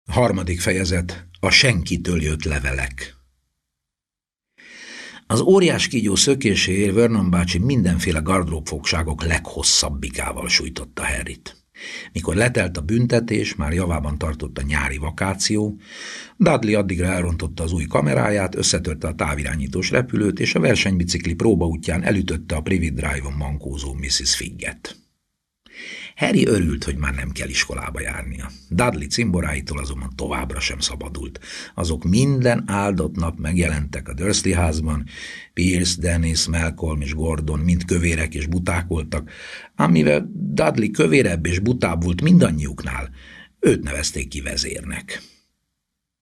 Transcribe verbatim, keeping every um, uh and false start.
Harmadik fejezet. A senkitől jött levelek. Az óriás kígyó szökéséért Vernon bácsi mindenféle gardróbfogságok leghosszabbikával sújtotta Harryt. Mikor letelt a büntetés, már javában tartott a nyári vakáció, Dudley addigra elrontotta az új kameráját, összetörte a távirányítós repülőt, és a versenybicikli próbaútján elütötte a Privet Drive-on mankózó missus Figget. Harry örült, hogy már nem kell iskolába járnia. Dudley cimboráitól azonban továbbra sem szabadult. Azok minden áldott nap megjelentek a Dursley házban, Pierce, Dennis, Malcolm és Gordon mind kövérek és buták voltak, amivel Dudley kövérebb és butább volt mindannyiuknál, őt nevezték ki vezérnek.